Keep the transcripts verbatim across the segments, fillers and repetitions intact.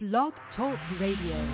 Blog Talk Radio.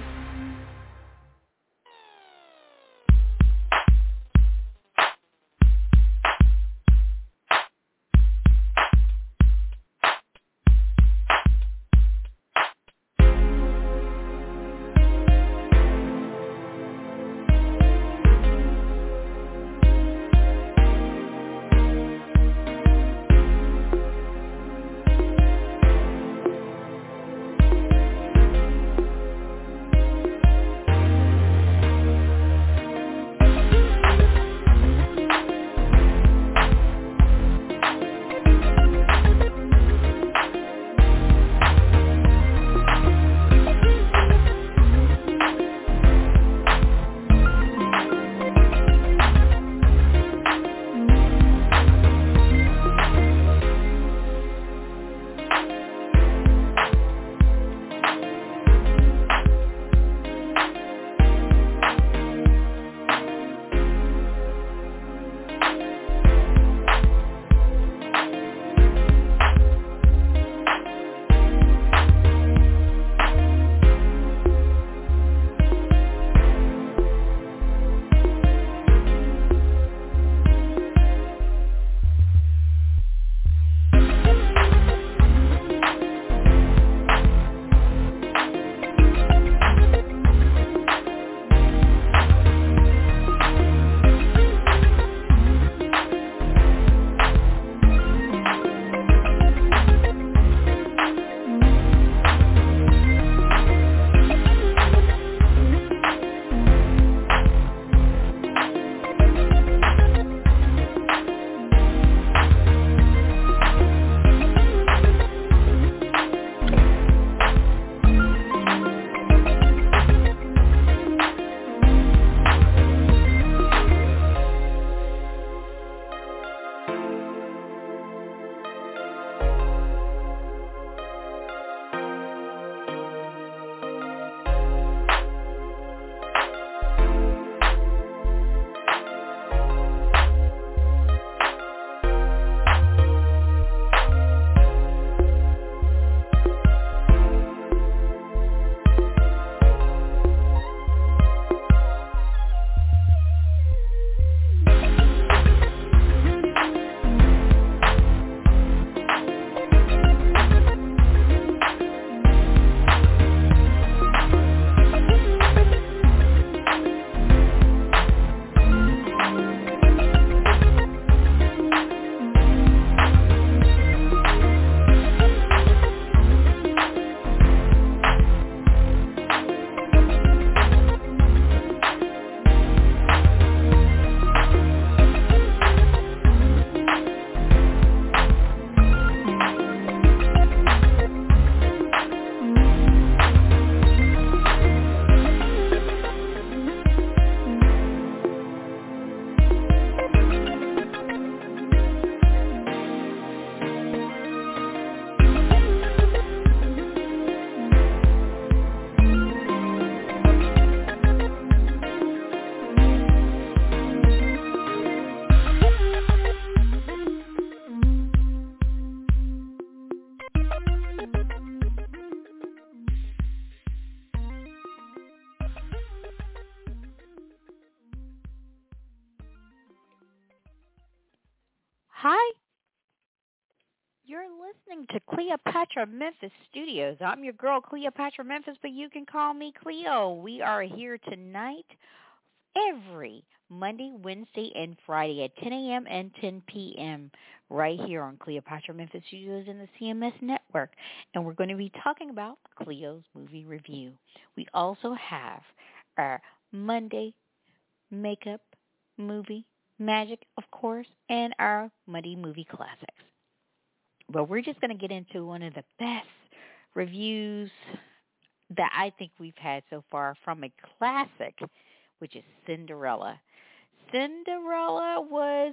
Hi, you're listening to Cleopatra Memphis Studios. I'm your girl, Cleopatra Memphis, but you can call me Cleo. We are here tonight every Monday, Wednesday, and Friday at ten a.m. and ten p.m. right here on Cleopatra Memphis Studios in the C M S Network. And we're going to be talking about Cleo's Movie Review. We also have our Monday Makeup Movie Magic, of course, and our Monday Movie Classics. But we're just going to get into one of the best reviews that I think we've had so far from a classic, which is Cinderella. Cinderella was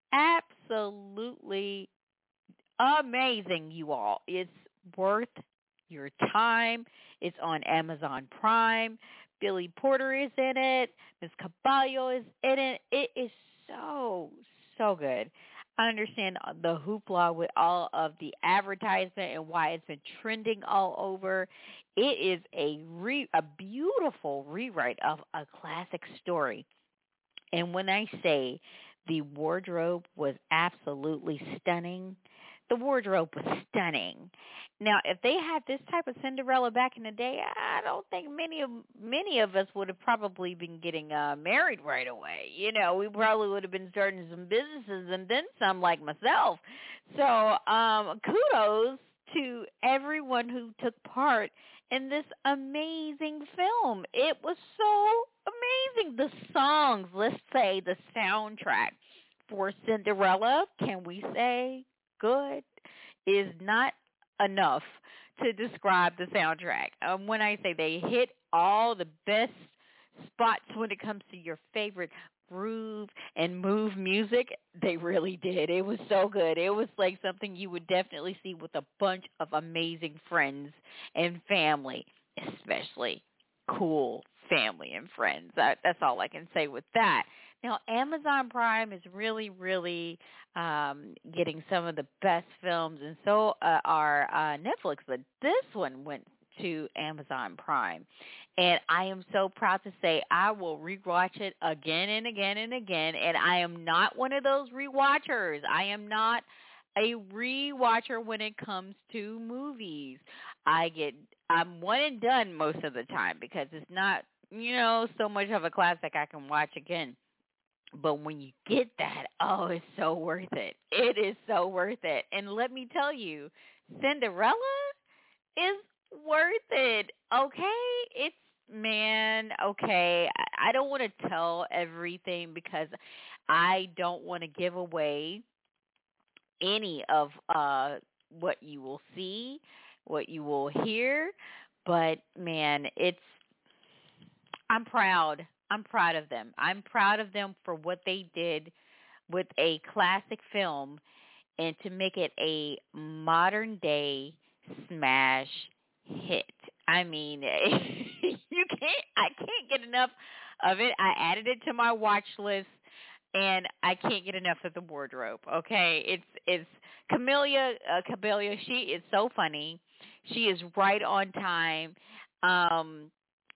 absolutely amazing, you all. It's worth your time. It's on Amazon Prime. Billy Porter is in it. Miss Caballo is in it. It is so, so good. I understand the hoopla with all of the advertisement and why it's been trending all over. It is a re- a beautiful rewrite of a classic story. And when I say the wardrobe was absolutely stunning, the wardrobe was stunning. Now, if they had this type of Cinderella back in the day, I don't think many of many of us would have probably been getting uh, married right away. You know, we probably would have been starting some businesses and then some, like myself. So, um, kudos to everyone who took part in this amazing film. It was so amazing. The songs, let's say the soundtrack for Cinderella, can we say good, is not enough to describe the soundtrack. Um, when I say they hit all the best spots when it comes to your favorite groove and move music, they really did. It was so good. It was like something you would definitely see with a bunch of amazing friends and family, especially cool family and friends. That, that's all I can say with that. Now, Amazon Prime is really, really um, getting some of the best films, and so uh, are uh, Netflix. But this one went to Amazon Prime, and I am so proud to say I will rewatch it again and again and again. And I am not one of those rewatchers. I am not a rewatcher when it comes to movies. I get I'm one and done most of the time because it's not, you know, so much of a classic I can watch again. But when you get that, oh, it's so worth it. It is so worth it. And let me tell you, Cinderella is worth it. Okay? It's, man, okay. I, I don't want to tell everything because I don't want to give away any of uh what you will see, what you will hear. But man, it's I'm proud. I'm proud of them. I'm proud of them for what they did with a classic film and to make it a modern day smash hit. I mean, you can't I can't get enough of it. I added it to my watch list and I can't get enough of the wardrobe. Okay? It's it's Camelia uh, Cabelia, she is so funny. She is right on time. Um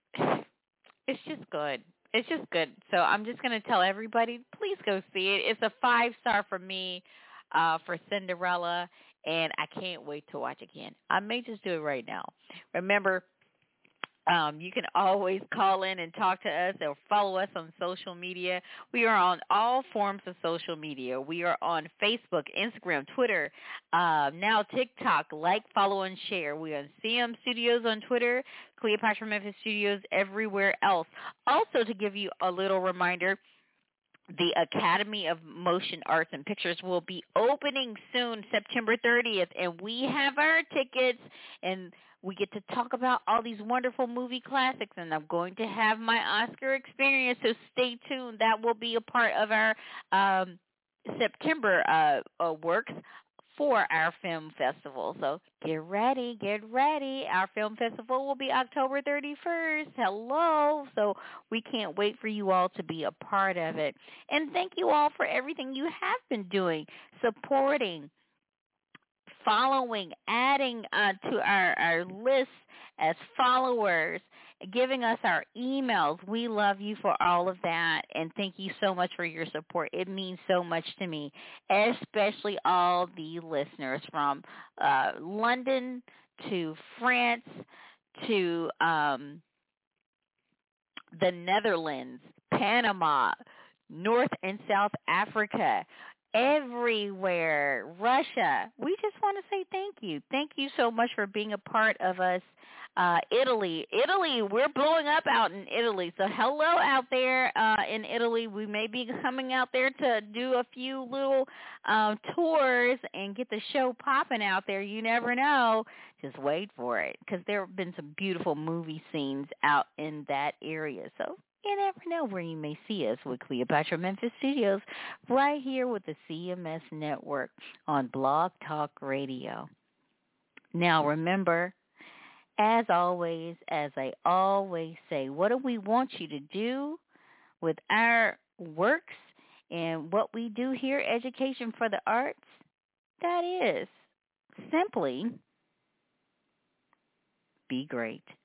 it's just good. It's just good. So I'm just going to tell everybody, please go see it. It's a five star for me uh, for Cinderella, and I can't wait to watch again. I may just do it right now. Remember, um, you can always call in and talk to us or follow us on social media. We are on all forms of social media. We are on Facebook, Instagram, Twitter, uh, now TikTok. Like, follow, and share. We are on C M Studios on Twitter, Cleopatra Memphis Studios everywhere else. Also, to give you a little reminder, the Academy of Motion Arts and Pictures will be opening soon, September thirtieth, and we have our tickets, and we get to talk about all these wonderful movie classics, and I'm going to have my Oscar experience, so stay tuned. That will be a part of our um, September uh, uh, works for our film festival. So get ready, get ready. Our film festival will be October thirty-first. Hello. So we can't wait for you all to be a part of it. And thank you all for everything you have been doing, supporting, following, adding uh, to our, our list as followers, giving us our emails. We love you for all of that, and thank you so much for your support. It means so much to me, especially all the listeners from uh, London to France to um, the Netherlands, Panama, North and South Africa, everywhere, Russia. We just want to say thank you. Thank you so much for being a part of us. Uh, Italy, Italy, we're blowing up out in Italy. So hello out there uh, in Italy. We may be coming out there to do a few little uh, tours and get the show popping out there. You never know. Just wait for it, because there have been some beautiful movie scenes out in that area. So you never know where you may see us with Cleopatra Memphis Studios right here with the C M S Network on Blog Talk Radio. Now remember, as always, as I always say, what do we want you to do with our works And what we do here, Education for the Arts, that is simply be great.